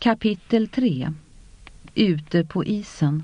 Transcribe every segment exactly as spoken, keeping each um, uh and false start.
Kapitel tre. Ute på isen.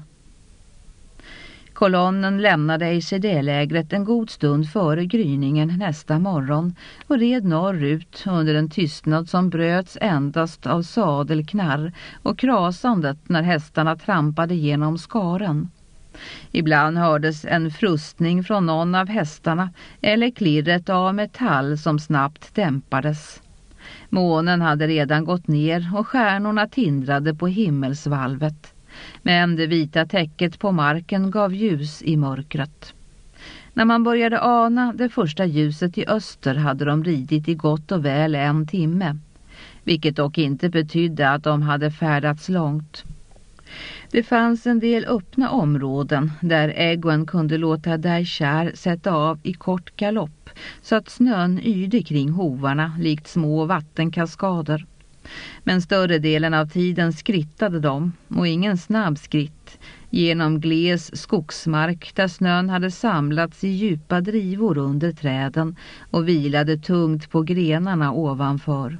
Kolonnen lämnade Eisede-lägret en god stund före gryningen nästa morgon och red norrut under en tystnad som bröts endast av sadelknarr och krasandet när hästarna trampade genom skaren. Ibland hördes en frustning från någon av hästarna eller klirret av metall som snabbt dämpades. Månen hade redan gått ner och stjärnorna tindrade på himmelsvalvet. Men det vita täcket på marken gav ljus i mörkret. När man började ana det första ljuset i öster hade de ridit i gott och väl en timme. Vilket dock inte betydde att de hade färdats långt. Det fanns en del öppna områden där Egwene kunde låta Daishar sätta av i kort galopp så att snön yrde kring hovarna likt små vattenkaskader. Men större delen av tiden skrittade de, och ingen snabb skritt, genom gles skogsmark där snön hade samlats i djupa drivor under träden och vilade tungt på grenarna ovanför.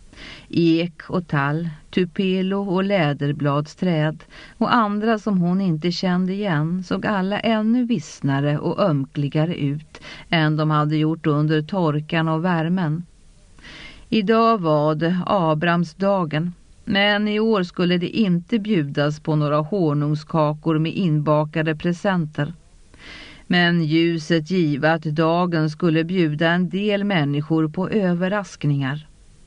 Ek och tall, tupelo och läderbladsträd och andra som hon inte kände igen såg alla ännu vissnare och ömkligare ut än de hade gjort under torkan och värmen. Idag var det Abramsdagen, men i år skulle det inte bjudas på några honungskakor med inbakade presenter. Men ljuset giva att dagen skulle bjuda en del människor på överraskningar.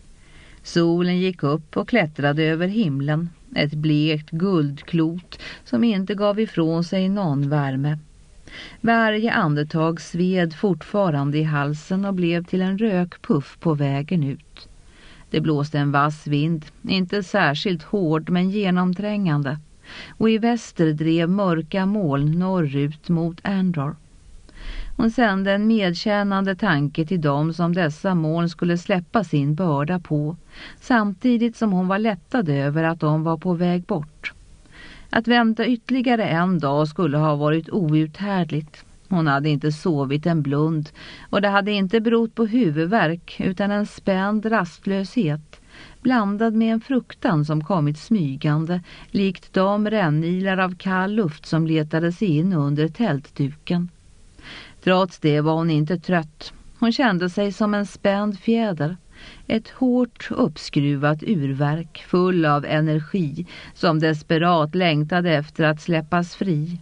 Solen gick upp och klättrade över himlen, ett blekt guldklot som inte gav ifrån sig någon värme. Varje andetag sved fortfarande i halsen och blev till en rökpuff på vägen ut. Det blåste en vass vind, inte särskilt hård men genomträngande, och i väster drev mörka moln norrut mot Andor. Hon sände en medkännande tanke till dem som dessa moln skulle släppa sin börda på, samtidigt som hon var lättad över att de var på väg bort. Att vänta ytterligare en dag skulle ha varit outhärdligt. Hon hade inte sovit en blund och det hade inte berott på huvudvärk utan en spänd rastlöshet blandad med en fruktan som kommit smygande likt de rännilar av kall luft som letade sig in under tältduken. Trots det var hon inte trött. Hon kände sig som en spänd fjäder. Ett hårt uppskruvat urverk full av energi som desperat längtade efter att släppas fri.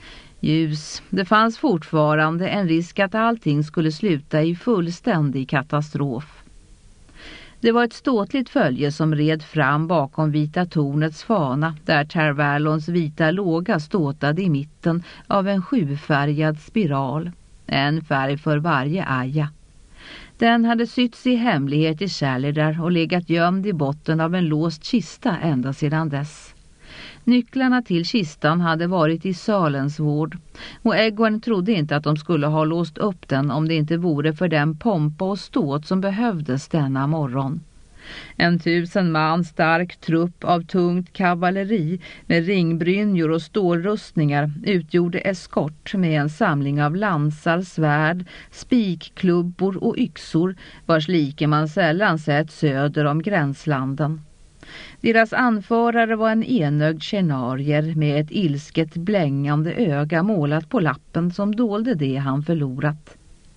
Ljus. Det fanns fortfarande en risk att allting skulle sluta i fullständig katastrof. Det var ett ståtligt följe som red fram bakom Vita tornets fana där Tar Valons vita låga ståtade i mitten av en sjufärgad spiral. En färg för varje aja. Den hade sytts i hemlighet i Shalidar och legat gömd i botten av en låst kista ända sedan dess. Nycklarna till kistan hade varit i salens vård och Egwene trodde inte att de skulle ha låst upp den om det inte vore för den pompa och ståt som behövdes denna morgon. En tusen man stark trupp av tungt kavalleri med ringbrynjor och stålrustningar utgjorde eskort med en samling av lansar, svärd, spikklubbor och yxor vars like man sällan sett söder om gränslanden. Deras anförare var en enögd tjenarier med ett ilsket blängande öga målat på lappen som dolde det han förlorat.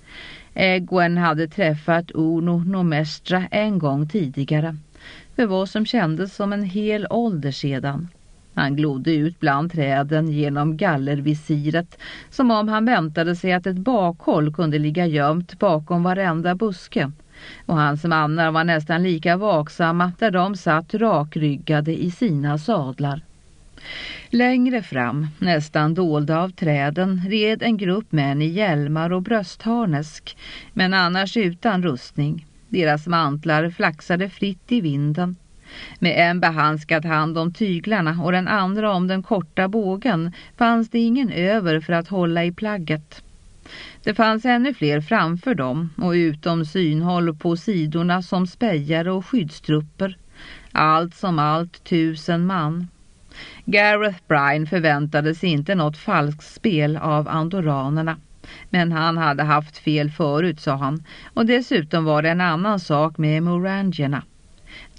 Egwene hade träffat Uno Nomestra en gång tidigare, för vad som kändes som en hel ålder sedan. Han glodde ut bland träden genom gallervisiret som om han väntade sig att ett bakhåll kunde ligga gömt bakom varenda buske. Och hans mannar var nästan lika vaksamma där de satt rakryggade i sina sadlar. Längre fram, nästan dolda av träden, red en grupp män i hjälmar och bröstharnesk, men annars utan rustning. Deras mantlar flaxade fritt i vinden. Med en behandskad hand om tyglarna och den andra om den korta bågen fanns det ingen över för att hålla i plagget. Det fanns ännu fler framför dem och utom synhåll på sidorna som spejare och skyddstrupper. Allt som allt tusen man. Gareth Bryan förväntade sig inte något falskt spel av andoranerna. Men han hade haft fel förut, sa han. Och dessutom var det en annan sak med morangierna.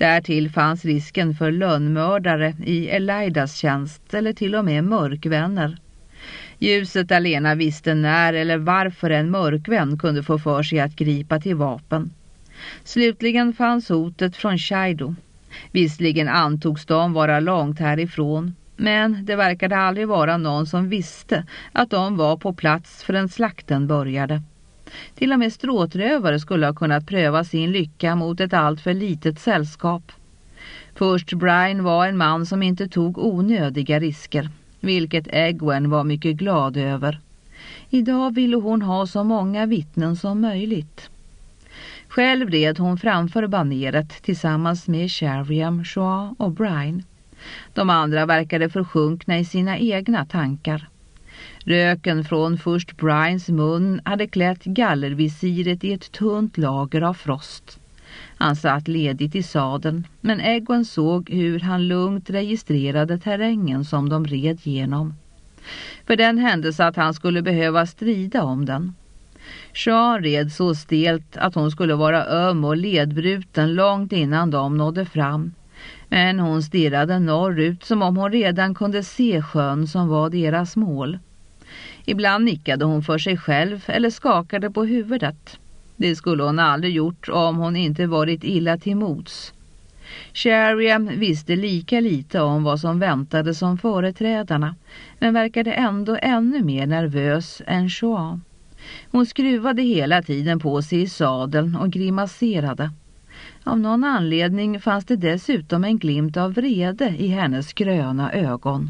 Därtill fanns risken för lönnmördare i Elidas tjänst eller till och med mörkvänner. Ljuset alena visste när eller varför en mörkvän kunde få för sig att gripa till vapen. Slutligen fanns hotet från Shido. Visserligen antogs de vara långt härifrån, men det verkade aldrig vara någon som visste att de var på plats förrän slakten började. Till och med stråtrövare skulle ha kunnat pröva sin lycka mot ett alltför litet sällskap. Först Brian var en man som inte tog onödiga risker, vilket Egwene var mycket glad över. Idag ville hon ha så många vittnen som möjligt. Själv red hon framför baneret tillsammans med Sheriam, Shaw och Brian. De andra verkade försjunkna i sina egna tankar. Röken från först Brians mun hade klätt gallervisiret i ett tunt lager av frost. Han satt ledigt i sadeln, men Egwene såg hur han lugnt registrerade terrängen som de red genom. För den händelse att han skulle behöva strida om den. Shaw red så stelt att hon skulle vara öm och ledbruten långt innan de nådde fram. Men hon stirrade norrut som om hon redan kunde se sjön som var deras mål. Ibland nickade hon för sig själv eller skakade på huvudet. Det skulle hon aldrig gjort om hon inte varit illa till mods. Sheriam visste lika lite om vad som väntade som företrädarna, men verkade ändå ännu mer nervös än Shaw. Hon skruvade hela tiden på sig i sadeln och grimaserade. Av någon anledning fanns det dessutom en glimt av vrede i hennes gröna ögon.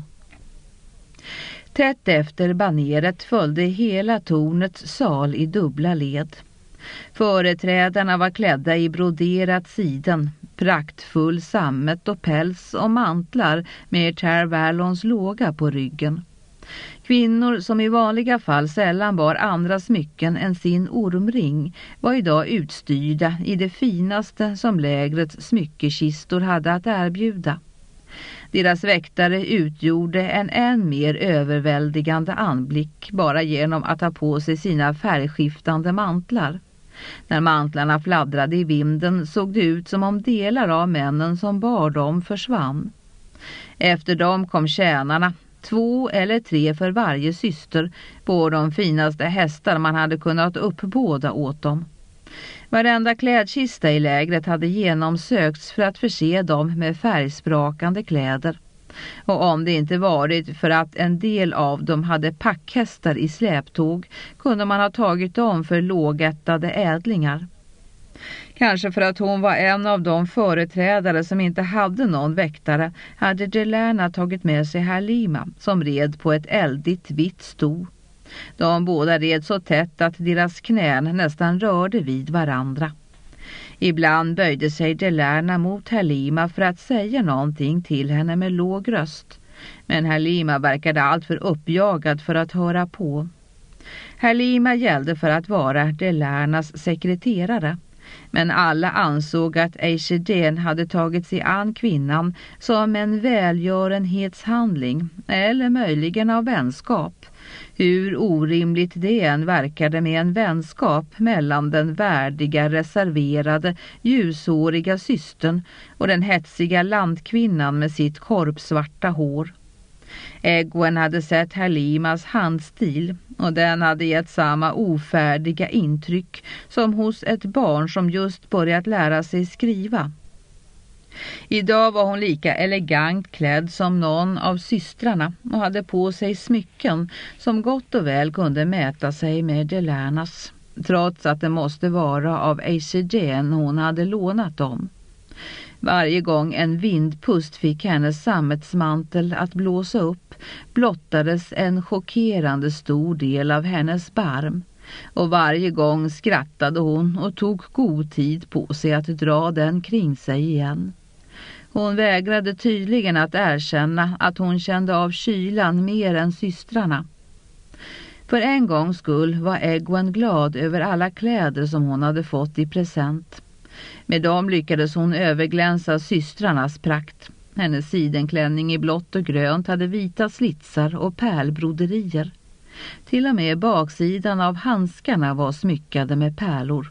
Tätt efter baneret följde hela tornets sal i dubbla led. Företrädarna var klädda i broderat siden, praktfull sammet och päls och mantlar med Tar Valons låga på ryggen. Kvinnor som i vanliga fall sällan bar andra smycken än sin ormring var idag utstyrda i det finaste som lägrets smyckekistor hade att erbjuda. Deras väktare utgjorde en än mer överväldigande anblick bara genom att ha på sig sina färgskiftande mantlar. När mantlarna fladdrade i vinden såg det ut som om delar av männen som bar dem försvann. Efter dem kom tjänarna, två eller tre för varje syster, på de finaste hästar man hade kunnat uppbåda åt dem. Varenda klädkista i lägret hade genomsökts för att förse dem med färgsprakande kläder. Och om det inte varit för att en del av dem hade packhästar i släptåg kunde man ha tagit dem för lågättade ädlingar. Kanske för att hon var en av de företrädare som inte hade någon väktare hade Delana tagit med sig Halima som red på ett eldigt vitt sto. De båda red så tätt att deras knän nästan rörde vid varandra. Ibland böjde sig Delana mot Halima för att säga någonting till henne med låg röst. Men Halima verkade alltför uppjagad för att höra på. Halima gällde för att vara Delanas sekreterare. Men alla ansåg att Eishiden hade tagit sig an kvinnan som en välgörenhetshandling eller möjligen av vänskap. Hur orimligt det än verkade med en vänskap mellan den värdiga, reserverade, ljushåriga systern och den hetsiga landkvinnan med sitt korpsvarta hår. Egwene hade sett Halimas handstil och den hade gett samma ofärdiga intryck som hos ett barn som just börjat lära sig skriva. Idag var hon lika elegant klädd som någon av systrarna och hade på sig smycken som gott och väl kunde mäta sig med Delanas, trots att det måste vara av Eishiden hon hade lånat dem. Varje gång en vindpust fick hennes sammetsmantel att blåsa upp blottades en chockerande stor del av hennes barm. Och varje gång skrattade hon och tog god tid på sig att dra den kring sig igen. Hon vägrade tydligen att erkänna att hon kände av kylan mer än systrarna. För en gångs skull var Egwene glad över alla kläder som hon hade fått i present. Med dem lyckades hon överglänsa systrarnas prakt. Hennes sidenklänning i blått och grönt hade vita slitsar och pärlbroderier. Till och med baksidan av handskarna var smyckade med pärlor.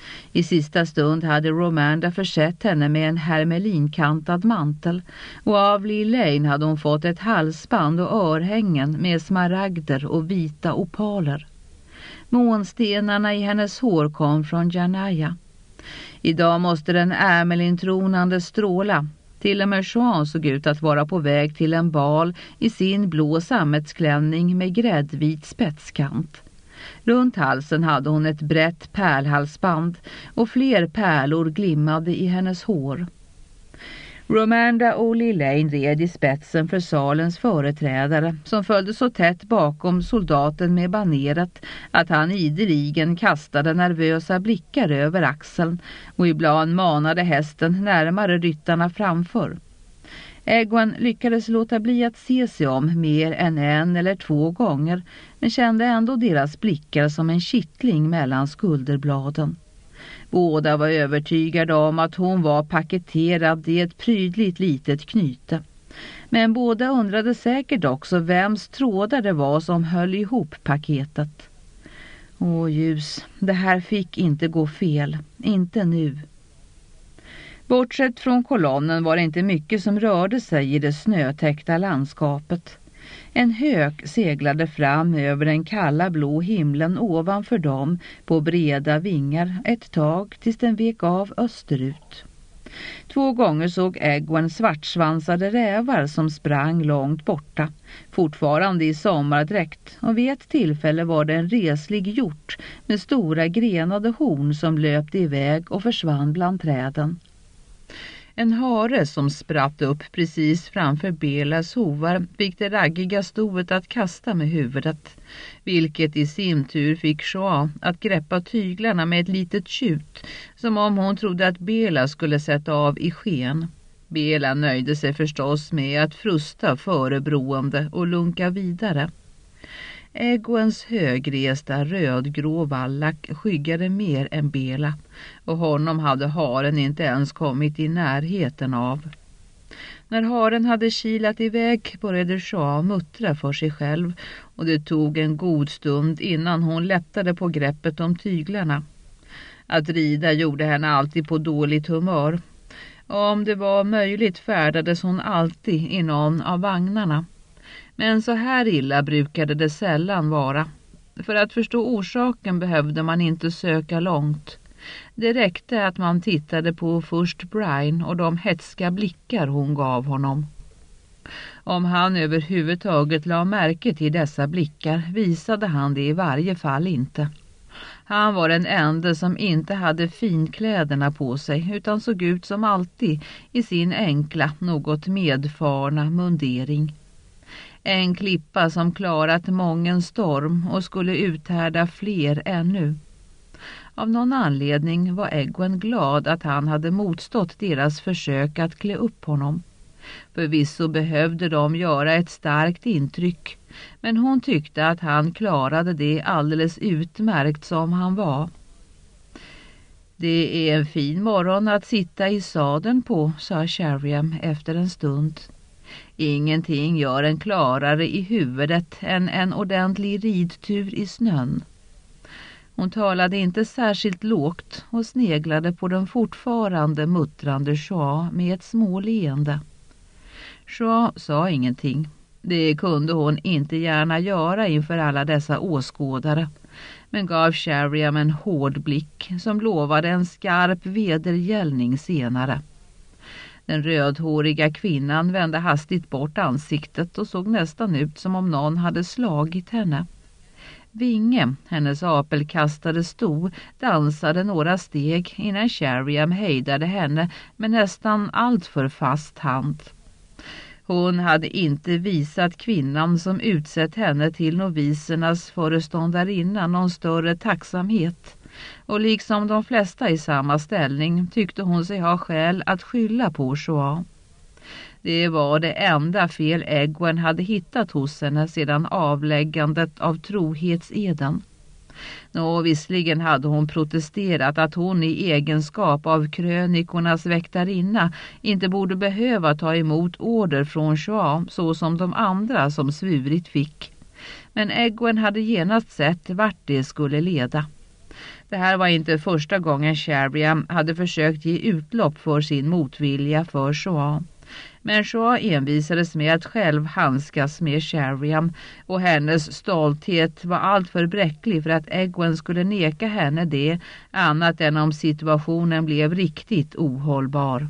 I sista stund hade Romanda försett henne med en hermelinkantad mantel och av Lilane hade hon fått ett halsband och örhängen med smaragder och vita opaler. Månstenarna i hennes hår kom från Janaya. Idag måste den ärmelintronande stråla. Till och med Joan såg ut att vara på väg till en bal i sin blå sammetsklänning med gräddvit spetskant. Runt halsen hade hon ett brett pärlhalsband och fler pärlor glimmade i hennes hår. Romanda och Lilane red i spetsen för salens företrädare som följde så tätt bakom soldaten med baneret att han ideligen kastade nervösa blickar över axeln och ibland manade hästen närmare ryttarna framför. Egwene lyckades låta bli att se sig om mer än en eller två gånger men kände ändå deras blickar som en kittling mellan skulderbladen. Båda var övertygade om att hon var paketerad i ett prydligt litet knyte. Men båda undrade säkert också vems trådar det var som höll ihop paketet. Åh ljus, det här fick inte gå fel. Inte nu. Bortsett från kolonnen var det inte mycket som rörde sig i det snötäckta landskapet. En hök seglade fram över den kalla blå himlen ovanför dem på breda vingar ett tag tills den vek av österut. Två gånger såg Egwene svartsvansade rävar som sprang långt borta, fortfarande i sommardräkt, och vid ett tillfälle var det en reslig hjort med stora grenade horn som löpte iväg och försvann bland träden. En hare som spratt upp precis framför Belas hovar fick det raggiga stoet att kasta med huvudet, vilket i sin tur fick Joan att greppa tyglarna med ett litet tjut, som om hon trodde att Bela skulle sätta av i sken. Bela nöjde sig förstås med att frusta förebroende och lunka vidare. Egwenes högresta rödgrå vallack skyggade mer än Bela, och honom hade haren inte ens kommit i närheten av. När haren hade kilat iväg började Joan muttra för sig själv, och det tog en god stund innan hon lättade på greppet om tyglarna. Att rida gjorde henne alltid på dåligt humör. Om det var möjligt färdades hon alltid i någon av vagnarna. Men så här illa brukade det sällan vara. För att förstå orsaken behövde man inte söka långt. Det räckte att man tittade på först Brian och de hetska blickar hon gav honom. Om han överhuvudtaget la märke till dessa blickar visade han det i varje fall inte. Han var den enda som inte hade finkläderna på sig utan såg ut som alltid i sin enkla, något medfarna mundering. En klippa som klarat mången storm och skulle uthärda fler ännu. Av någon anledning var Egwene glad att han hade motstått deras försök att klä upp honom. Förvisso behövde de göra ett starkt intryck, men hon tyckte att han klarade det alldeles utmärkt som han var. Det är en fin morgon att sitta i sadeln på, sa Sheriam efter en stund. Ingenting gör en klarare i huvudet än en ordentlig ridtur i snön. Hon talade inte särskilt lågt och sneglade på den fortfarande muttrande Joan med ett småleende. Joan sa ingenting. Det kunde hon inte gärna göra inför alla dessa åskådare, men gav Sheriam en hård blick som lovade en skarp vedergällning senare. Den rödhåriga kvinnan vände hastigt bort ansiktet och såg nästan ut som om någon hade slagit henne. Vinge, hennes apelkastade sto, dansade några steg innan Sheriam hejdade henne med nästan allt för fast hand. Hon hade inte visat kvinnan som utsett henne till novisernas föreståndarinna någon större tacksamhet, och liksom de flesta i samma ställning tyckte hon sig ha skäl att skylla på Joan. Det var det enda fel Egwene hade hittat hos henne sedan avläggandet av trohetseden. Nå, visserligen hade hon protesterat att hon i egenskap av krönikornas väktarinna inte borde behöva ta emot order från Joan så som de andra som svurit fick. Men Egwene hade genast sett vart det skulle leda. Det här var inte första gången Sheriam hade försökt ge utlopp för sin motvilja för Shoah. Men Shoah envisades med att själv handskas med Sheriam och hennes stolthet var allt för bräcklig för att Egwene skulle neka henne det annat än om situationen blev riktigt ohållbar.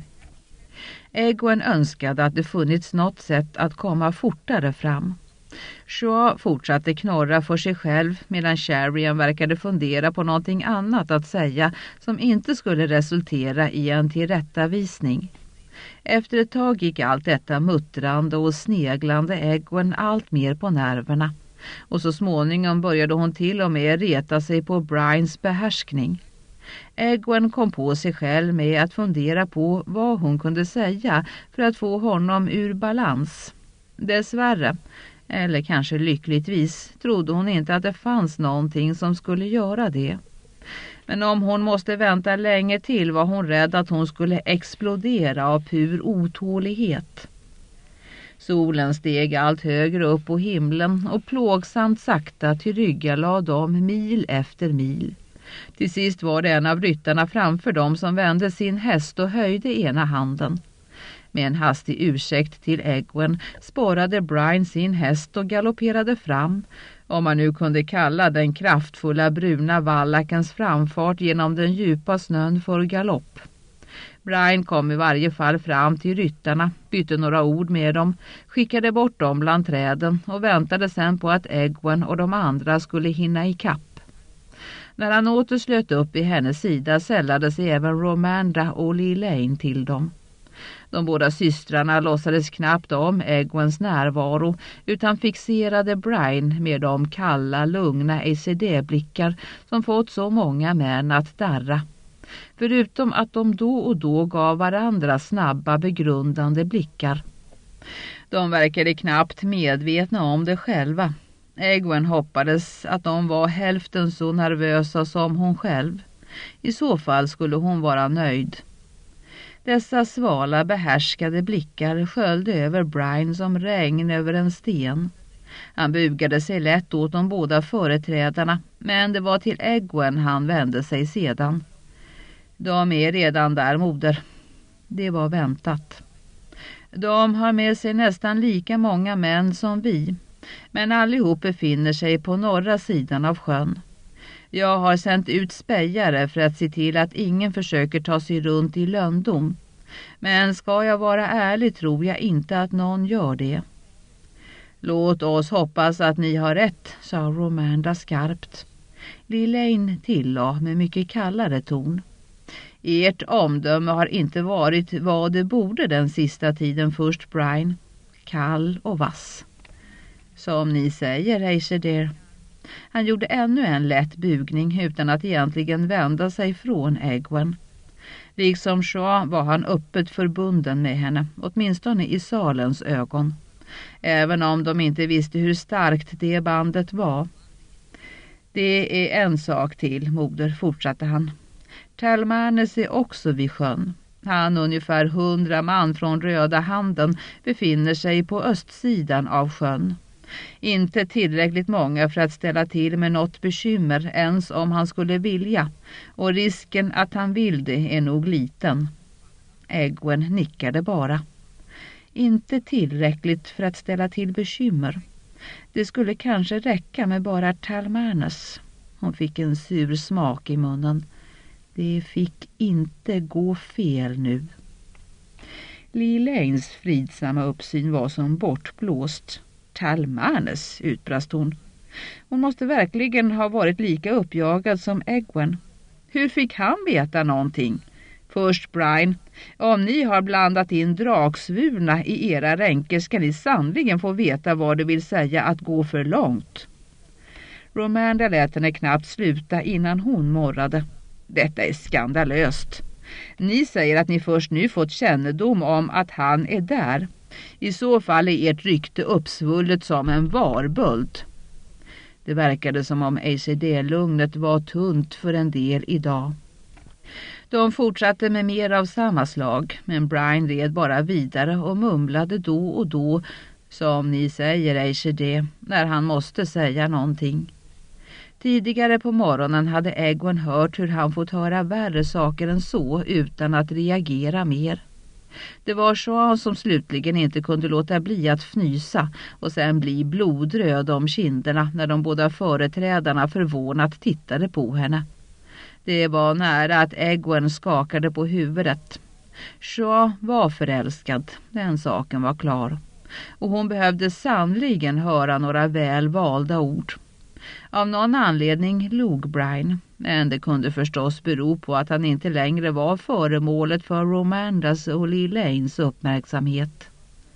Egwene önskade att det funnits något sätt att komma fortare fram. Shoah fortsatte knorra för sig själv medan Sheriam verkade fundera på någonting annat att säga som inte skulle resultera i en tillrättavisning. Efter ett tag gick allt detta muttrande och sneglande Egwene allt mer på nerverna och så småningom började hon till och med reta sig på Brynes behärskning. Egwene kom på sig själv med att fundera på vad hon kunde säga för att få honom ur balans. Dessvärre, eller kanske lyckligtvis, trodde hon inte att det fanns någonting som skulle göra det. Men om hon måste vänta länge till var hon rädd att hon skulle explodera av pur otålighet. Solen steg allt högre upp på himlen och plågsamt sakta tillryggalade dem mil efter mil. Till sist var det en av ryttarna framför dem som vände sin häst och höjde ena handen. Med en hastig ursäkt till Egwene spårade Bryne sin häst och galopperade fram, om man nu kunde kalla den kraftfulla bruna vallakens framfart genom den djupa snön för galopp. Bryne kom i varje fall fram till ryttarna, bytte några ord med dem, skickade bort dem bland träden och väntade sen på att Egwene och de andra skulle hinna i kapp. När han åter slöt upp i hennes sida sällade sig även Romanda och Lelaine till dem. De båda systrarna låtsades knappt om Egwenes närvaro utan fixerade Bryne med de kalla, lugna A C D-blickar som fått så många män att darra. Förutom att de då och då gav varandra snabba, begrundande blickar. De verkade knappt medvetna om det själva. Egwene hoppades att de var hälften så nervösa som hon själv. I så fall skulle hon vara nöjd. Dessa svala behärskade blickar sköljde över Bryne som regn över en sten. Han bugade sig lätt åt de båda företrädarna, men det var till Egwene han vände sig sedan. De är redan där, moder. Det var väntat. De har med sig nästan lika många män som vi, men allihop befinner sig på norra sidan av sjön. Jag har sänt ut spejare för att se till att ingen försöker ta sig runt i löndom. Men ska jag vara ärlig tror jag inte att någon gör det. Låt oss hoppas att ni har rätt, sa Romanda skarpt. Lelaine tillade med mycket kallare ton. Ert omdöme har inte varit vad det borde den sista tiden först, Bryne. Kall och vass. Som ni säger, Aishader. Han gjorde ännu en lätt bugning utan att egentligen vända sig från Egwene. Liksom Shoah var han öppet förbunden med henne, åtminstone i salens ögon. Även om de inte visste hur starkt det bandet var. Det är en sak till, moder, fortsatte han. Talmanes är också vid sjön. Han, ungefär hundra man från Röda handen, befinner sig på östsidan av sjön. Inte tillräckligt många för att ställa till med något bekymmer ens om han skulle vilja, och risken att han vill det är nog liten. Egwene nickade bara. Inte tillräckligt för att ställa till bekymmer. Det skulle kanske räcka med bara Talmanes. Hon fick en sur smak i munnen. Det fick inte gå fel nu. Lelaines fridsamma uppsyn var som bortblåst. Talmanes, utbrast hon. Hon måste verkligen ha varit lika uppjagad som Egwene. Hur fick han veta någonting? Först Bryne, om ni har blandat in draksvurna i era ränker ska ni sannligen få veta vad det vill säga att gå för långt. Romanda lät henne knappt sluta innan hon morrade. Detta är skandalöst. Ni säger att ni först nu fått kännedom om att han är där. I så fall är ert rykte uppsvullet som en varböld. Det verkade som om A C D-lugnet var tunt för en del idag. De fortsatte med mer av samma slag, men Bryne red bara vidare och mumlade då och då, som ni säger, A C D, när han måste säga någonting. Tidigare på morgonen hade Egwin hört hur han fått höra värre saker än så utan att reagera mer. Det var Jean som slutligen inte kunde låta bli att fnysa och sen bli blodröd om kinderna när de båda företrädarna förvånat tittade på henne. Det var nära att Egwin skakade på huvudet. Jean var förälskad, den saken var klar. Och hon behövde sannligen höra några väl valda ord. Av någon anledning log Brian, men det kunde förstås bero på att han inte längre var föremålet för Romandas och Lelaines uppmärksamhet.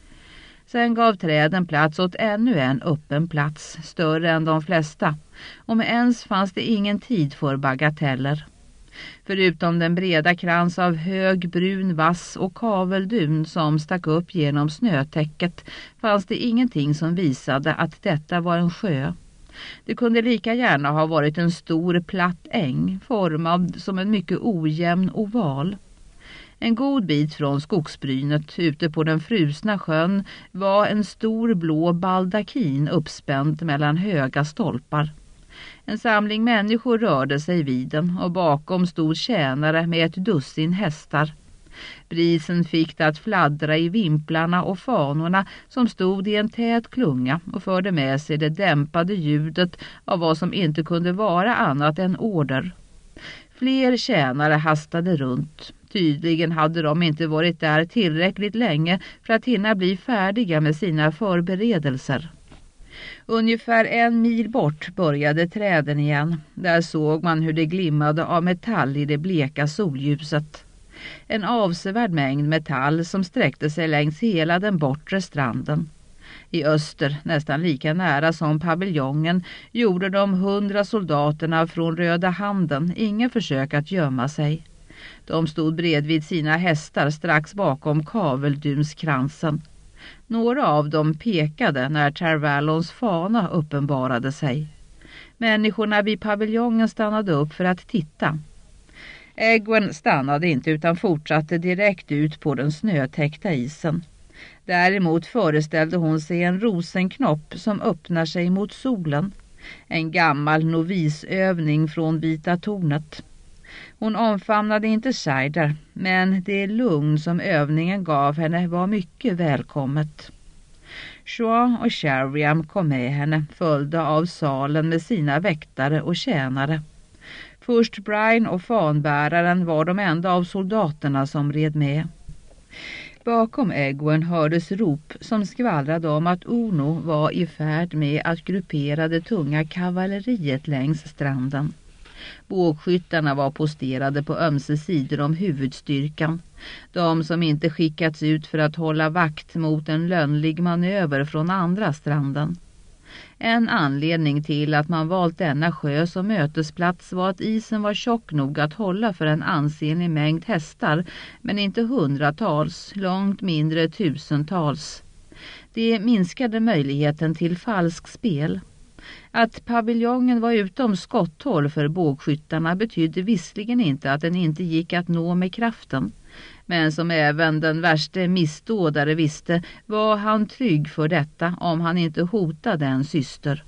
Sen gav träden plats åt ännu en öppen plats, större än de flesta, och med ens fanns det ingen tid för bagateller. Förutom den breda krans av hög, brun, vass och kaveldun som stack upp genom snötäcket fanns det ingenting som visade att detta var en sjö. Det kunde lika gärna ha varit en stor platt äng, formad som en mycket ojämn oval. En god bit från skogsbrynet ute på den frusna sjön var en stor blå baldakin uppspänd mellan höga stolpar. En samling människor rörde sig vid den och bakom stod tjänare med ett dussin hästar. Brisen fick det att fladdra i vimplarna och fanorna som stod i en tät klunga och förde med sig det dämpade ljudet av vad som inte kunde vara annat än order. Fler tjänare hastade runt. Tydligen hade de inte varit där tillräckligt länge för att hinna bli färdiga med sina förberedelser. Ungefär en mil bort började träden igen. Där såg man hur det glimmade av metall i det bleka solljuset. En avsevärd mängd metall som sträckte sig längs hela den bortre stranden. I öster, nästan lika nära som paviljongen, gjorde de hundra soldaterna från Röda handen inga försök att gömma sig. De stod bredvid sina hästar strax bakom kaveldunskransen. Några av dem pekade när Tervallons fana uppenbarade sig. Människorna vid paviljongen stannade upp för att titta. Egwin stannade inte utan fortsatte direkt ut på den snötäckta isen. Däremot föreställde hon sig en rosenknopp som öppnar sig mot solen. En gammal novisövning från Vita tornet. Hon omfamnade inte Cider, men det lugn som övningen gav henne var mycket välkommet. Jean och Sheriam kom med henne, följda av salen med sina väktare och tjänare. Först Brian och fanbäraren var de enda av soldaterna som red med. Bakom Egwin hördes rop som skvallrade om att Uno var i färd med att gruppera det tunga kavalleriet längs stranden. Bågskyttarna var posterade på ömse sidor om huvudstyrkan. De som inte skickats ut för att hålla vakt mot en lönnlig manöver från andra stranden. En anledning till att man valt denna sjö som mötesplats var att isen var tjock nog att hålla för en ansenlig mängd hästar, men inte hundratals, långt mindre tusentals. Det minskade möjligheten till falsk spel. Att paviljongen var utom skotthåll för bågskyttarna betydde visserligen inte att den inte gick att nå med kraften. Men som även den värste missdådare visste var han trygg för detta om han inte hotade en syster.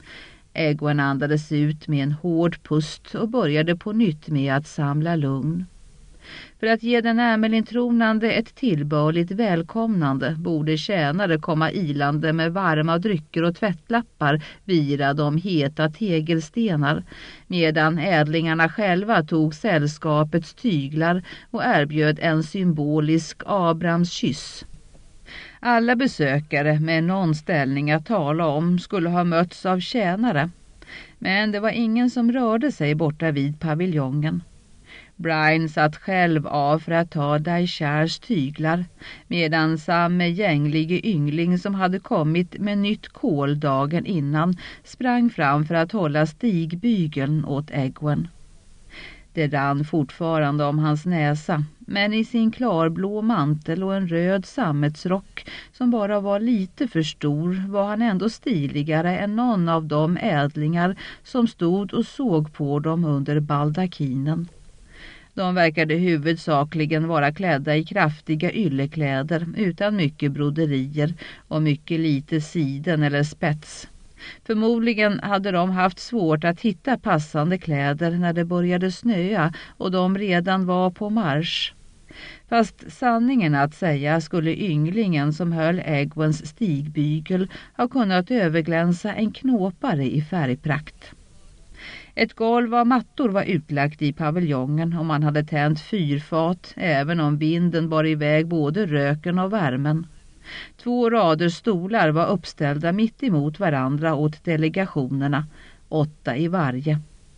Egwin andades ut med en hård pust och började på nytt med att samla lugn. För att ge den Ermelin-tronande ett tillbörligt välkomnande borde tjänare komma ilande med varma drycker och tvättlappar vira de heta tegelstenar, medan ädlingarna själva tog sällskapets tyglar och erbjöd en symbolisk Abrams kyss. Alla besökare med någon ställning att tala om skulle ha mötts av tjänare, men det var ingen som rörde sig borta vid paviljongen. Brian satt själv av för att ta Daishars tyglar, medan samme gänglige yngling som hade kommit med nytt kol dagen innan sprang fram för att hålla stigbygeln åt Egwin. Det rann fortfarande om hans näsa, men i sin klarblå mantel och en röd sammetsrock som bara var lite för stor var han ändå stiligare än någon av de ädlingar som stod och såg på dem under baldakinen. De verkade huvudsakligen vara klädda i kraftiga yllekläder utan mycket broderier och mycket lite siden eller spets. Förmodligen hade de haft svårt att hitta passande kläder när det började snöa och de redan var på marsch. Fast sanningen att säga skulle ynglingen som höll Egwens stigbygel ha kunnat överglänsa en knåpare i färgprakt. Ett golv av mattor var utlagt i paviljongen och man hade tänt fyrfat även om vinden bar iväg både röken och värmen. Två rader stolar var uppställda mitt emot varandra åt delegationerna, åtta i varje.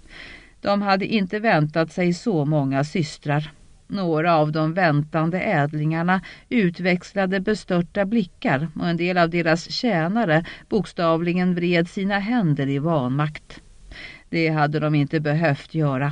De hade inte väntat sig så många systrar. Några av de väntande ädlingarna utväxlade bestörta blickar och en del av deras tjänare bokstavligen vred sina händer i vanmakt. Det hade de inte behövt göra.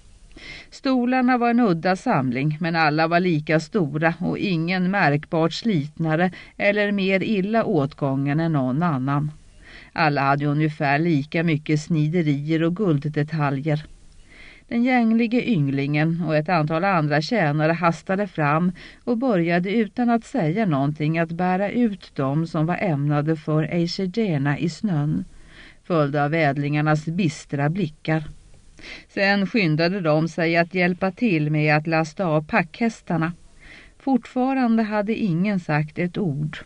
Stolarna var en udda samling men alla var lika stora och ingen märkbart slitnare eller mer illa åtgången än någon annan. Alla hade ungefär lika mycket sniderier och gulddetaljer. Den gänglige ynglingen och ett antal andra tjänare hastade fram och började utan att säga någonting att bära ut dem som var ämnade för Eisegena i snön, följda av ädlingarnas bistra blickar. Sen skyndade de sig att hjälpa till med att lasta av packhästarna. Fortfarande hade ingen sagt ett ord.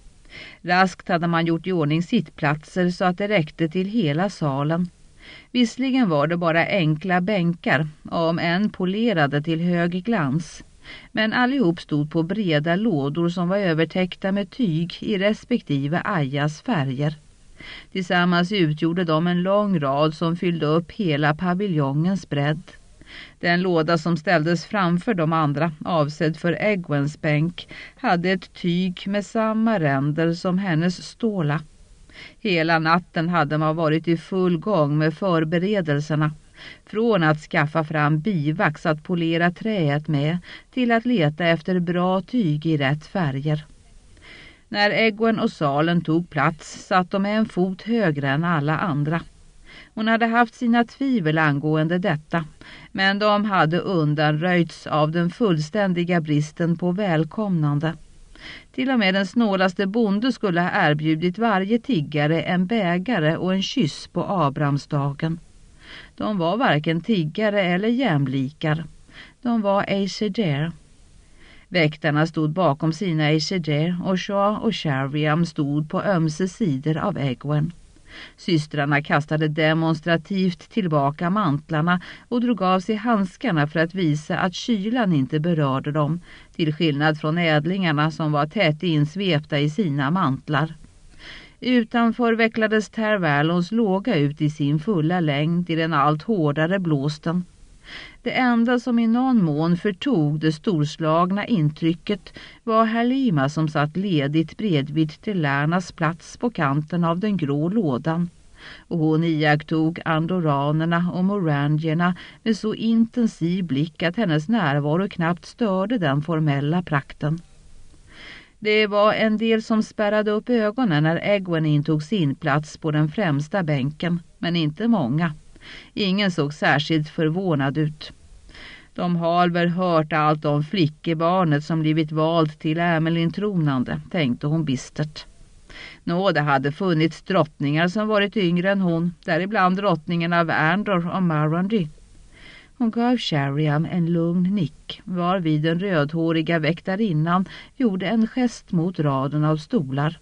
Raskt hade man gjort i ordning sittplatser så att det räckte till hela salen. Visserligen var det bara enkla bänkar, om än polerade till hög glans. Men allihop stod på breda lådor som var övertäckta med tyg i respektive ajas färger. Tillsammans utgjorde de en lång rad som fyllde upp hela paviljongens bredd. Den låda som ställdes framför de andra, avsedd för Egwens bänk, hade ett tyg med samma ränder som hennes ståla. Hela natten hade man varit i full gång med förberedelserna. Från att skaffa fram bivax att polera träet med till att leta efter bra tyg i rätt färger. När Egwen och salen tog plats satt de en fot högre än alla andra. Hon hade haft sina tvivel angående detta, men de hade undanröjts av den fullständiga bristen på välkomnande. Till och med den snålaste bonde skulle ha erbjudit varje tiggare en bägare och en kyss på Abrahamsdagen. De var varken tiggare eller jämlikar. De var Eiseger. Väktarna stod bakom sina Eiseger och Shah och Shariam stod på ömse sidor av Egwen. Systrarna kastade demonstrativt tillbaka mantlarna och drog av sig handskarna för att visa att kylan inte berörde dem, till skillnad från ädlingarna som var tätt insvepta i sina mantlar. Utanför vecklades Tervalons låga ut i sin fulla längd i den allt hårdare blåsten. Det enda som i någon mån förtog det storslagna intrycket var Halima som satt ledigt bredvid till Lärnas plats på kanten av den grå lådan. Och hon iakttog andoranerna och morangierna med så intensiv blick att hennes närvaro knappt störde den formella prakten. Det var en del som spärrade upp ögonen när Egwen intog sin plats på den främsta bänken, men inte många. Ingen såg särskilt förvånad ut. De har väl hört allt om flickebarnet som blivit vald till Ämelin-tronande, tänkte hon bistert. Nå, det hade funnits drottningar som varit yngre än hon, däribland drottningen av Andor och Marandi. Hon gav Shariam en lugn nick, varvid den rödhåriga väktarinnan gjorde en gest mot raden av stolar.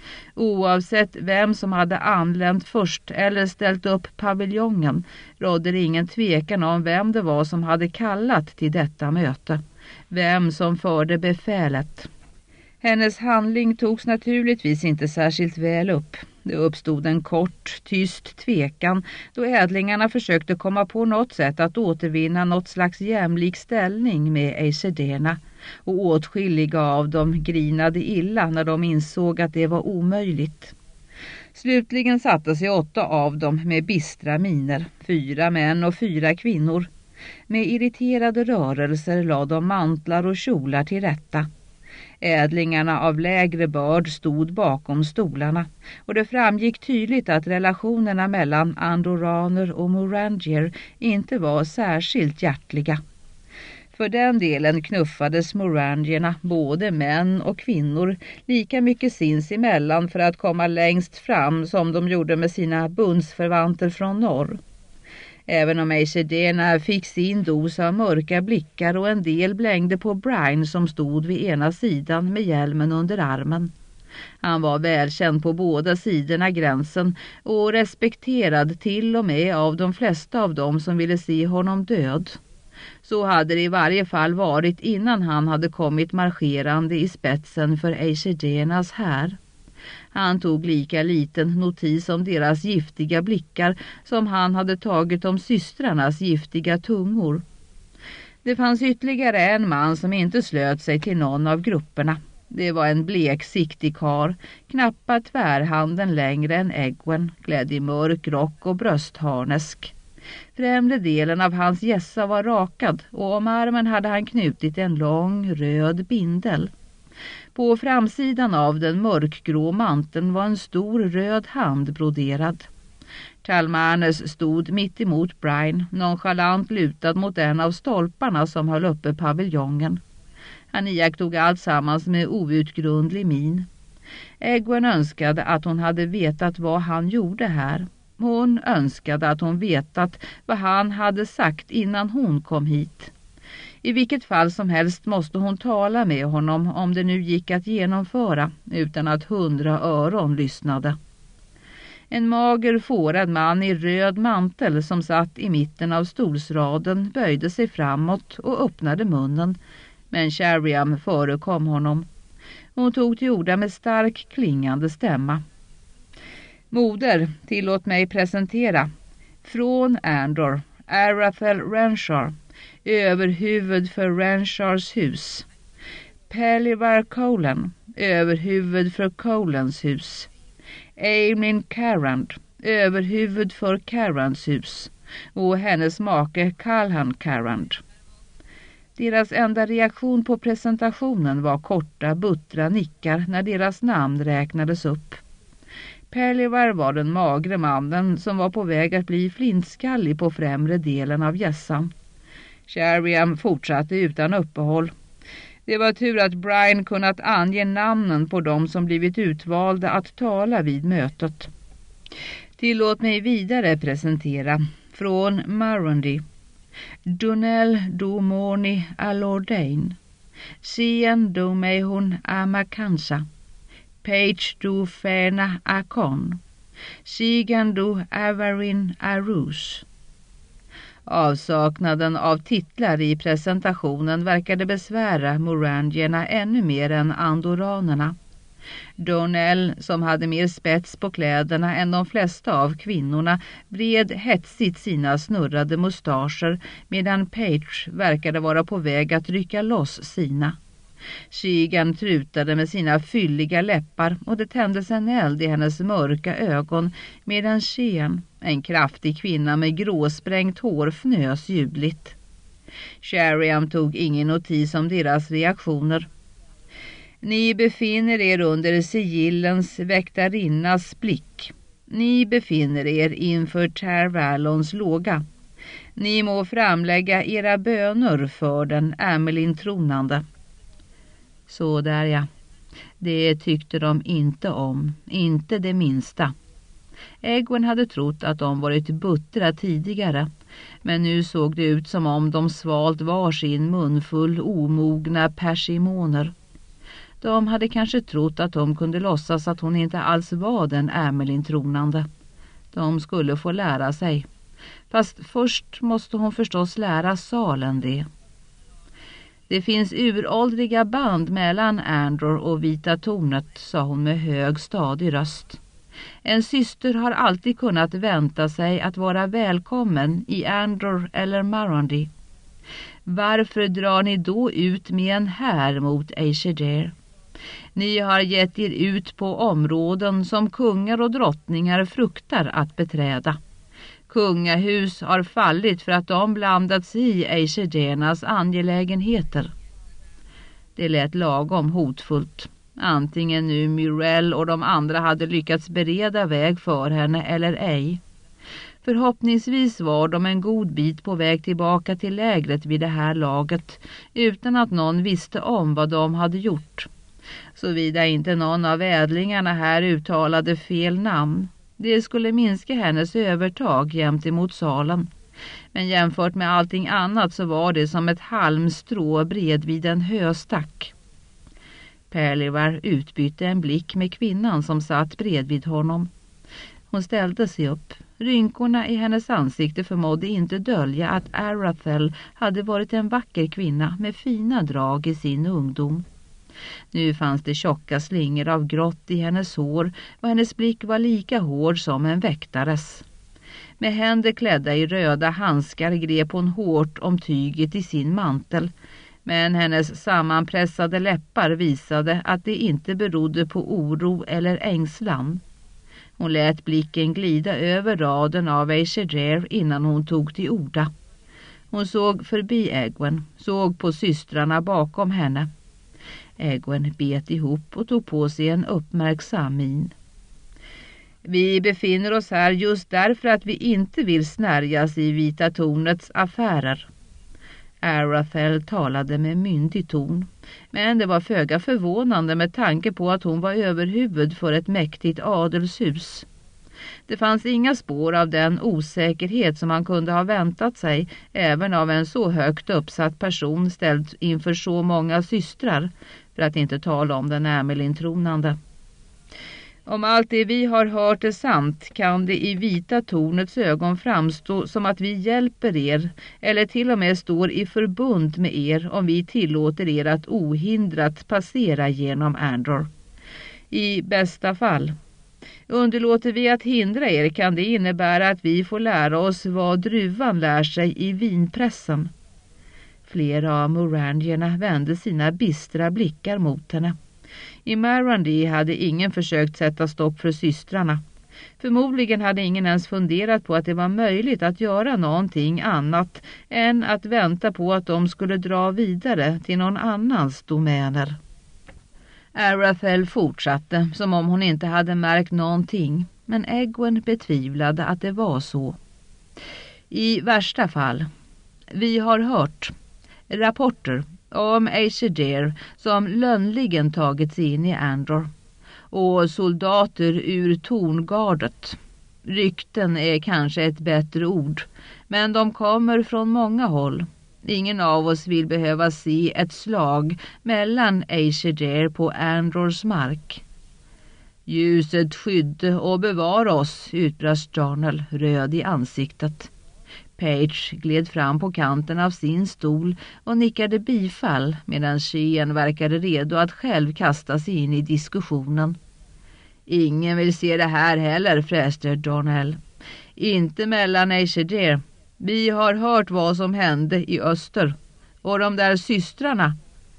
Oavsett vem som hade anlänt först eller ställt upp paviljongen rådde det ingen tvekan om vem det var som hade kallat till detta möte. Vem som förde befälet. Hennes handling togs naturligtvis inte särskilt väl upp. Det uppstod en kort, tyst tvekan då ädlingarna försökte komma på något sätt att återvinna något slags jämlik ställning med Eisederna. Och åtskilliga av dem grinade illa när de insåg att det var omöjligt. Slutligen satte sig åtta av dem med bistra miner, fyra män och fyra kvinnor. Med irriterade rörelser lade de mantlar och kjolar till rätta. Ädlingarna av lägre börd stod bakom stolarna och det framgick tydligt att relationerna mellan andoraner och morangier inte var särskilt hjärtliga. För den delen knuffades morandierna, både män och kvinnor, lika mycket sinsemellan för att komma längst fram som de gjorde med sina bundsförvanter från norr. Även om Eishedena fick sin dos av mörka blickar och en del blängde på Brian som stod vid ena sidan med hjälmen under armen. Han var välkänd på båda sidorna gränsen och respekterad till och med av de flesta av dem som ville se honom död. Så hade det i varje fall varit innan han hade kommit marscherande i spetsen för Eishedenas här. Han tog lika liten notis om deras giftiga blickar som han hade tagit om systrarnas giftiga tungor. Det fanns ytterligare en man som inte slöt sig till någon av grupperna. Det var en bleksiktig kar, knappa tvärhanden längre än Egwen, klädd i mörk rock och bröstharnesk. Främre delen av hans gässa var rakad och om armen hade han knutit en lång röd bindel. På framsidan av den mörkgrå manteln var en stor röd hand broderad. Talmanes stod mitt emot Brian, nonchalant lutad mot en av stolparna som höll uppe paviljongen. Han iakttog allt sammans med outgrundlig min. Egwen önskade att hon hade vetat vad han gjorde här. Hon önskade att hon vetat vad han hade sagt innan hon kom hit. I vilket fall som helst måste hon tala med honom om det nu gick att genomföra utan att hundra öron lyssnade. En mager fårad man i röd mantel som satt i mitten av stolsraden böjde sig framåt och öppnade munnen, men Sheriam förekom honom. Hon tog till orda med stark klingande stämma. Moder, tillåt mig presentera. Från Andor, Arathel Renshar, överhuvud för Renshars hus. Pellivar Colan, överhuvud för Colans hus. Aimlin Carrand, överhuvud för Carrands hus. Och hennes make Calhan Carrand. Deras enda reaktion på presentationen var korta, buttra nickar när deras namn räknades upp. Pellivar var den magre mannen som var på väg att bli flintskallig på främre delen av gässan. Sheriam fortsatte utan uppehåll. Det var tur att Brian kunnat ange namnen på dem som blivit utvalda att tala vid mötet. Tillåt mig vidare presentera från Marondy. Dunel do Morni Alordain. Sien do Mehun Amakansa. Page do Fena Akon. Sigan do Avarin Arus. Avsaknaden av titlar i presentationen verkade besvära morandierna ännu mer än andoranerna. Donnell, som hade mer spets på kläderna än de flesta av kvinnorna, vred hetsigt sina snurrade mustascher medan Page verkade vara på väg att rycka loss sina. Sigan trutade med sina fylliga läppar och det tändes en eld i hennes mörka ögon medan Shean, en kraftig kvinna med gråsprängt hår, fnös ljudligt. Sheriam tog ingen notis om deras reaktioner. Ni befinner er under sigillens väktarinnas blick. Ni befinner er inför Tervalons låga. Ni må framlägga era böner för den Amelin tronande. Så där ja. Det tyckte de inte om, inte det minsta. Egwen hade trott att de varit buttra tidigare, men nu såg det ut som om de svalt varsin munfull omogna persimoner. De hade kanske trott att de kunde låtsas att hon inte alls var den Amelin tronande. De skulle få lära sig. Fast först måste hon förstås lära salen det. Det finns uråldriga band mellan Andor och Vita tornet, sa hon med hög stadig röst. En syster har alltid kunnat vänta sig att vara välkommen i Andor eller Marondy. Varför drar ni då ut med en här mot Eishedar? Ni har gett er ut på områden som kungar och drottningar fruktar att beträda. Kungahus har fallit för att de blandats i Eishedenas angelägenheter. Det lät lagom hotfullt. Antingen nu Myrell och de andra hade lyckats bereda väg för henne eller ej. Förhoppningsvis var de en god bit på väg tillbaka till lägret vid det här laget utan att någon visste om vad de hade gjort. Såvida inte någon av ädlingarna här uttalade fel namn. Det skulle minska hennes övertag gentemot salen. Men jämfört med allting annat så var det som ett halmstrå bredvid en höstack. Perlivar utbytte en blick med kvinnan som satt bredvid honom. Hon ställde sig upp. Rynkorna i hennes ansikte förmådde inte dölja att Arathel hade varit en vacker kvinna med fina drag i sin ungdom. Nu fanns det tjocka slingor av grått i hennes hår och hennes blick var lika hård som en väktares. Med händer klädda i röda handskar grep hon hårt om tyget i sin mantel. Men hennes sammanpressade läppar visade att det inte berodde på oro eller ängslan. Hon lät blicken glida över raden av Aesir innan hon tog till orda. Hon såg förbi Egwene, såg på systrarna bakom henne. Egwene bet ihop och tog på sig en uppmärksam min. Vi befinner oss här just därför att vi inte vill snärjas i Vita tornets affärer. Arathel talade med myndig ton, men det var föga förvånande med tanke på att hon var överhuvud för ett mäktigt adelshus. Det fanns inga spår av den osäkerhet som man kunde ha väntat sig även av en så högt uppsatt person ställd inför så många systrar, för att inte tala om den Amelin-tronande. Om allt det vi har hört är sant kan det i Vita tornets ögon framstå som att vi hjälper er eller till och med står i förbund med er om vi tillåter er att ohindrat passera genom Andor. I bästa fall. Underlåter vi att hindra er kan det innebära att vi får lära oss vad druvan lär sig i vinpressen. Flera av morandierna vände sina bistra blickar mot henne. I Marandi hade ingen försökt sätta stopp för systrarna. Förmodligen hade ingen ens funderat på att det var möjligt att göra någonting annat än att vänta på att de skulle dra vidare till någon annans domäner. Arathel fortsatte som om hon inte hade märkt någonting, men Egwene betvivlade att det var så. I värsta fall. Vi har hört rapporter om Aesir som lönnligen tagits in i Andor och soldater ur torngardet. Rykten är kanske ett bättre ord, men de kommer från många håll. Ingen av oss vill behöva se ett slag mellan Aesir på Andors mark. Ljuset skydde och bevara oss, utbrast Jarnell, röd i ansiktet. Page gled fram på kanten av sin stol och nickade bifall medan Sheen verkade redo att själv kasta sig in i diskussionen. Ingen vill se det här heller, fräste Jarnell. Inte mellan Aesir. Vi har hört vad som hände i öster. Och de där systrarna.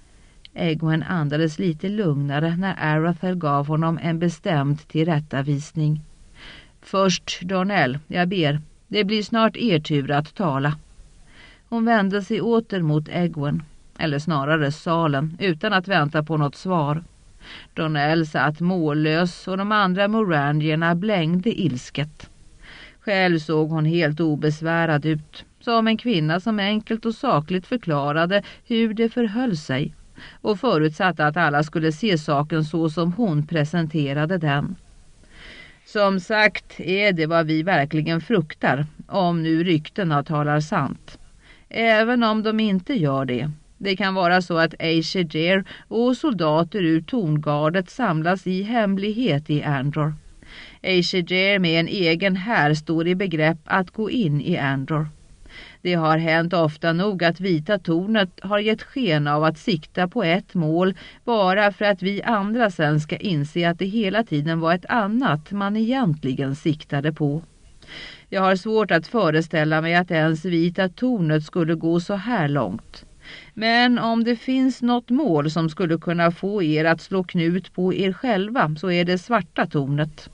Egwene andades lite lugnare när Arathel gav honom en bestämd tillrättavisning. Först, Jarnell, jag ber. Det blir snart er tur att tala. Hon vände sig åter mot Egwene, eller snarare salen, utan att vänta på något svar. Jarnell satt mållös och de andra morandierna blängde ilsket. Själv såg hon helt obesvärad ut, som en kvinna som enkelt och sakligt förklarade hur det förhöll sig och förutsatte att alla skulle se saken så som hon presenterade den. Som sagt är det vad vi verkligen fruktar, om nu ryktena talar sant. Även om de inte gör det. Det kan vara så att Aesir och soldater ur torngardet samlas i hemlighet i Andor. Aesir med en egen här står i begrepp att gå in i Andor. Det har hänt ofta nog att Vita tornet har gett sken av att sikta på ett mål bara för att vi andra sen ska inse att det hela tiden var ett annat man egentligen siktade på. Jag har svårt att föreställa mig att ens Vita tornet skulle gå så här långt. Men om det finns något mål som skulle kunna få er att slå knut på er själva så är det Svarta tornet.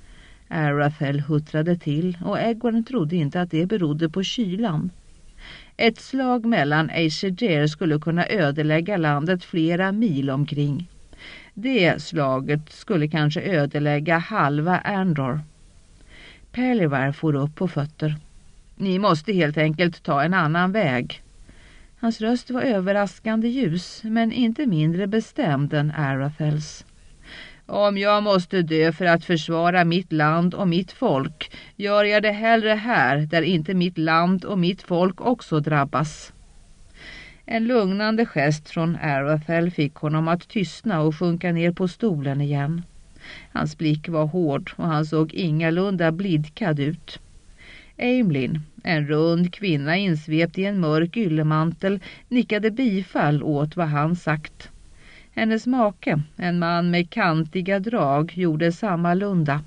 Arathel huttrade till och Egwene trodde inte att det berodde på kylan. Ett slag mellan Aesir skulle kunna ödelägga landet flera mil omkring. Det slaget skulle kanske ödelägga halva Andor. Pellivar for upp på fötter. Ni måste helt enkelt ta en annan väg. Hans röst var överraskande ljus, men inte mindre bestämd än Arathels. Om jag måste dö för att försvara mitt land och mitt folk, gör jag det hellre här där inte mitt land och mitt folk också drabbas. En lugnande gest från Arathel fick honom att tystna och sjunka ner på stolen igen. Hans blick var hård och han såg ingalunda blidkad ut. Aemlyn, en rund kvinna insvept i en mörk yllemantel, nickade bifall åt vad han sagt. Hennes make, en man med kantiga drag, gjorde samma lunda.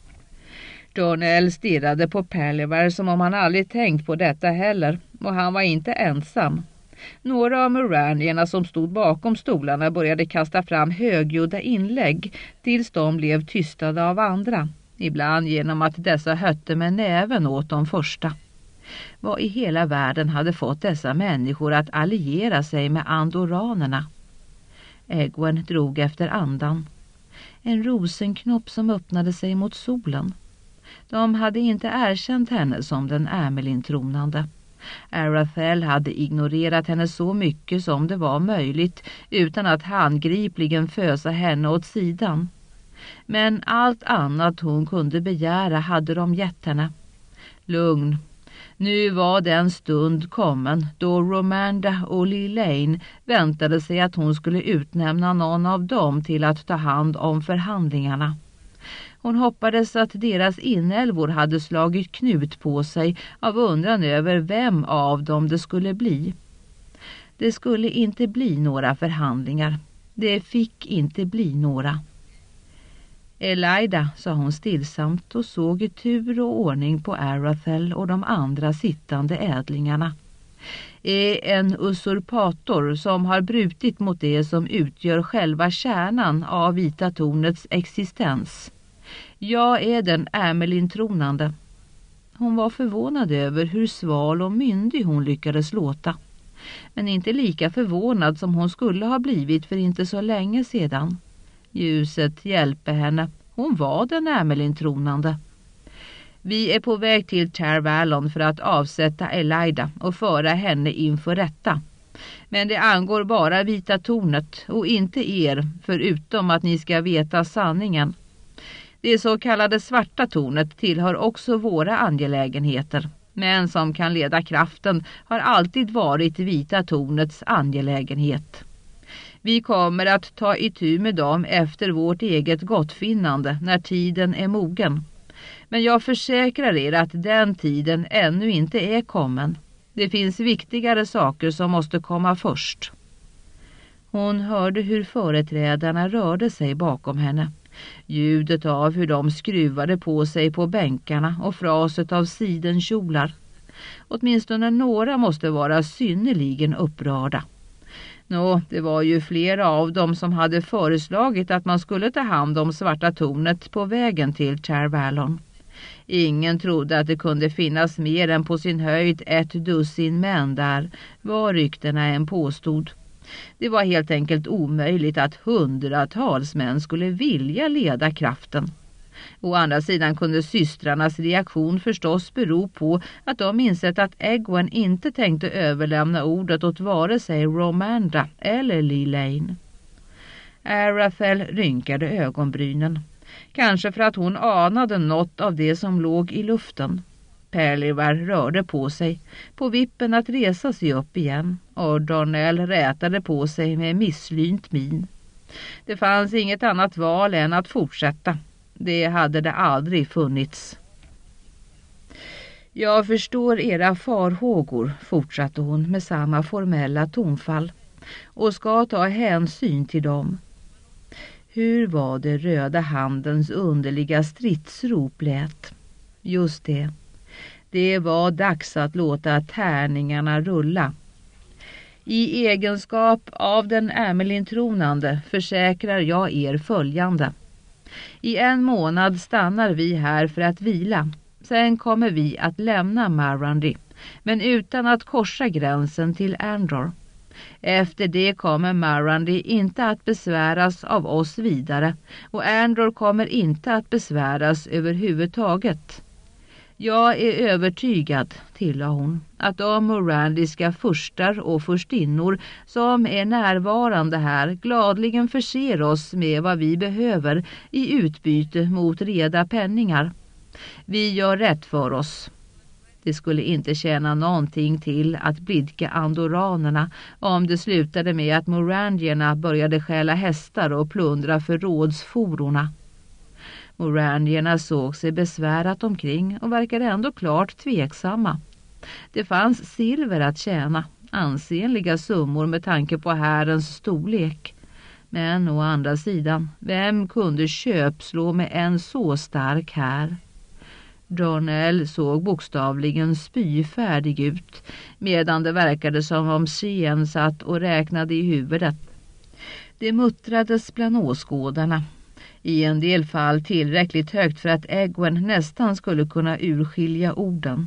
Darnell stirrade på Pellivar som om han aldrig tänkt på detta heller, och han var inte ensam. Några av Morandierna som stod bakom stolarna började kasta fram högljudda inlägg tills de blev tystade av andra, ibland genom att dessa hötte med näven åt de första. Vad i hela världen hade fått dessa människor att alliera sig med andoranerna? Egwene drog efter andan. En rosenknopp som öppnade sig mot solen. De hade inte erkänt henne som den Amelin-tronande. Arathel hade ignorerat henne så mycket som det var möjligt utan att handgripligen fösa henne åt sidan. Men allt annat hon kunde begära hade de gett henne. Lugn. Nu var den stund kommen då Romanda och Lilane väntade sig att hon skulle utnämna någon av dem till att ta hand om förhandlingarna. Hon hoppades att deras inälvor hade slagit knut på sig av undran över vem av dem det skulle bli. Det skulle inte bli några förhandlingar. Det fick inte bli några. Elaida, sa hon stillsamt och såg i tur och ordning på Arathel och de andra sittande ädlingarna. Är en usurpator som har brutit mot det som utgör själva kärnan av Vita tornets existens. Jag är den Amelin-tronande. Hon var förvånad över hur sval och myndig hon lyckades låta. Men inte lika förvånad som hon skulle ha blivit för inte så länge sedan. Ljuset hjälpte henne. Hon var den Amelin-tronande. Vi är på väg till Tar Valon för att avsätta Elaida och föra henne inför rätta. Men det angår bara Vita tornet och inte er, förutom att ni ska veta sanningen. Det så kallade svarta tornet tillhör också våra angelägenheter, men som kan leda kraften har alltid varit Vita tornets angelägenhet. Vi kommer att ta itu med dem efter vårt eget gottfinnande när tiden är mogen. Men jag försäkrar er att den tiden ännu inte är kommen. Det finns viktigare saker som måste komma först. Hon hörde hur företrädarna rörde sig bakom henne. Ljudet av hur de skruvade på sig på bänkarna och fraset av sidenkjolar. Åtminstone några måste vara synnerligen upprörda. Nå, det var ju flera av dem som hade föreslagit att man skulle ta hand om Svarta tornet på vägen till Tar Valon. Ingen trodde att det kunde finnas mer än på sin höjd ett dussin män där, vad ryktena än påstod. Det var helt enkelt omöjligt att hundratals män skulle vilja leda kraften. Å andra sidan kunde systrarnas reaktion förstås bero på att de insett att Egwene inte tänkte överlämna ordet åt vare sig Romanda eller Lilane. Arathel rynkade ögonbrynen. Kanske för att hon anade något av det som låg i luften. Pellivar rörde på sig, på vippen att resa sig upp igen, och Darnell rätade på sig med misslynt min. Det fanns inget annat val än att fortsätta. Det hade det aldrig funnits. Jag förstår era farhågor, fortsatte hon med samma formella tonfall, och ska ta hänsyn till dem. Hur var det röda handens underliga stridsrop lät? Just det. Det var dags att låta tärningarna rulla. I egenskap av den Amelin-tronande försäkrar jag er följande. I en månad stannar vi här för att vila. Sen kommer vi att lämna Marandi, men utan att korsa gränsen till Andor. Efter det kommer Marandi inte att besväras av oss vidare, och Andor kommer inte att besväras överhuvudtaget. Jag är övertygad, tillade hon, att de morandiska furstar och furstinnor som är närvarande här gladligen förser oss med vad vi behöver i utbyte mot reda penningar. Vi gör rätt för oss. Det skulle inte tjäna någonting till att blidka andoranerna om det slutade med att morandierna började stjäla hästar och plundra förrådsfororna. Morandierna såg sig besvärat omkring och verkade ändå klart tveksamma. Det fanns silver att tjäna, ansenliga summor med tanke på härens storlek. Men å andra sidan, vem kunde köpslå med en så stark här? Darnell såg bokstavligen spyfärdig ut, medan det verkade som om Chien satt och räknade i huvudet. Det muttrades bland åskådarna, i en del fall tillräckligt högt för att Egwene nästan skulle kunna urskilja orden.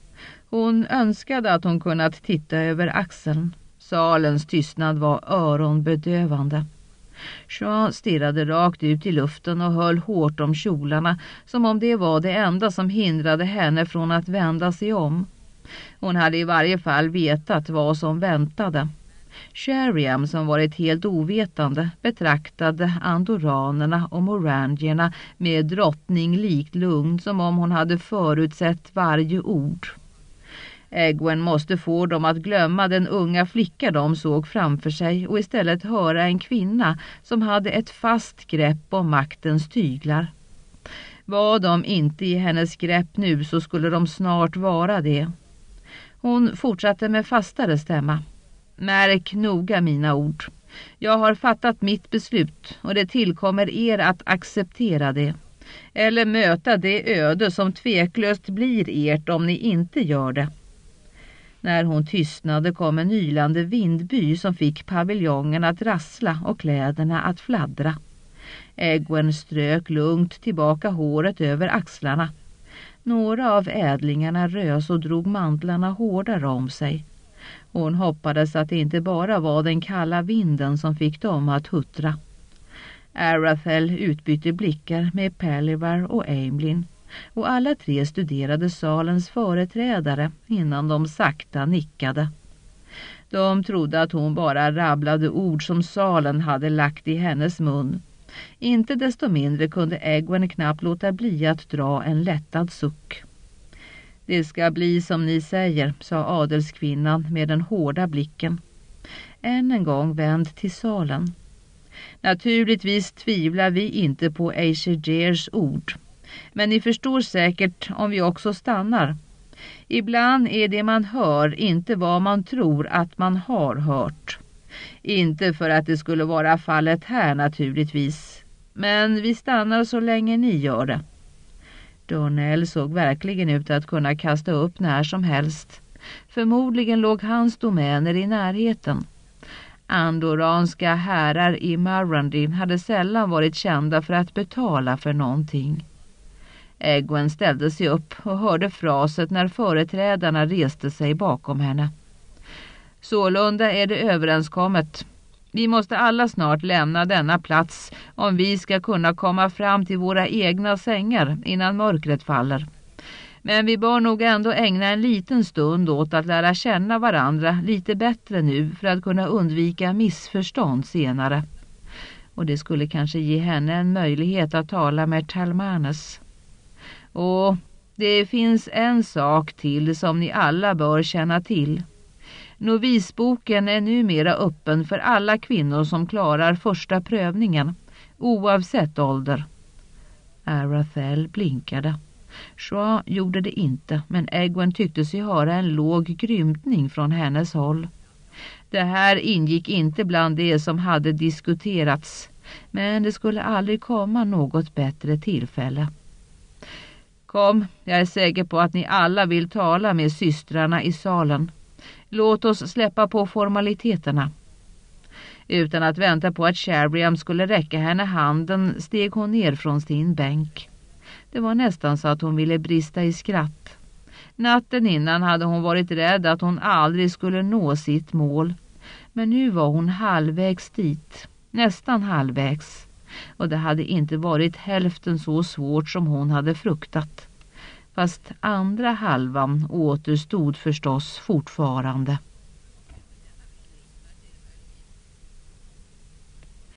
Hon önskade att hon kunnat titta över axeln. Salens tystnad var öronbedövande. Jean stirrade rakt ut i luften och höll hårt om kjolarna, som om det var det enda som hindrade henne från att vända sig om. Hon hade i varje fall vetat vad som väntade. Sheriam, som varit helt ovetande, betraktade andoranerna och morandierna med drottning likt lugn, som om hon hade förutsett varje ord. Egwene måste få dem att glömma den unga flicka de såg framför sig och istället höra en kvinna som hade ett fast grepp om maktens tyglar. Var de inte i hennes grepp nu, så skulle de snart vara det. Hon fortsatte med fastare stämma. Märk noga mina ord. Jag har fattat mitt beslut och det tillkommer er att acceptera det. Eller möta det öde som tveklöst blir ert om ni inte gör det. När hon tystnade kom en ylande vindby som fick paviljongen att rassla och kläderna att fladdra. Egwene strök lugnt tillbaka håret över axlarna. Några av ädlingarna rös och drog mantlarna hårdare om sig. Hon hoppades att det inte bara var den kalla vinden som fick dem att huttra. Arathel utbytte blickar med Pellivar och Aemlyn, och alla tre studerade salens företrädare innan de sakta nickade. De trodde att hon bara rabblade ord som salen hade lagt i hennes mun. Inte desto mindre kunde Egwene knappt låta bli att dra en lättad suck. Det ska bli som ni säger, sa adelskvinnan med den hårda blicken. Än en gång vänd till salen. Naturligtvis tvivlar vi inte på Aegers ord. Men ni förstår säkert om vi också stannar. Ibland är det man hör inte vad man tror att man har hört. Inte för att det skulle vara fallet här naturligtvis. Men vi stannar så länge ni gör det. Darnell såg verkligen ut att kunna kasta upp när som helst. Förmodligen låg hans domäner i närheten. Andoranska herrar i Marrandin hade sällan varit kända för att betala för någonting. Egwene ställde sig upp och hörde fraset när företrädarna reste sig bakom henne. Sålunda är det överenskommet. Vi måste alla snart lämna denna plats om vi ska kunna komma fram till våra egna sängar innan mörkret faller. Men vi bör nog ändå ägna en liten stund åt att lära känna varandra lite bättre nu för att kunna undvika missförstånd senare. Och det skulle kanske ge henne en möjlighet att tala med Talmanes. Och det finns en sak till som ni alla bör känna till. Novisboken är numera öppen för alla kvinnor som klarar första prövningen, oavsett ålder. Arathel blinkade. Jean gjorde det inte, men Egwene tyckte sig höra en låg grymtning från hennes håll. Det här ingick inte bland det som hade diskuterats, men det skulle aldrig komma något bättre tillfälle. Kom, jag är säker på att ni alla vill tala med systrarna i salen. Låt oss släppa på formaliteterna. Utan att vänta på att Sheriam skulle räcka henne handen steg hon ner från sin bänk. Det var nästan så att hon ville brista i skratt. Natten innan hade hon varit rädd att hon aldrig skulle nå sitt mål. Men nu var hon halvvägs dit, nästan halvvägs. Och det hade inte varit hälften så svårt som hon hade fruktat. fast andra halvan återstod förstås fortfarande.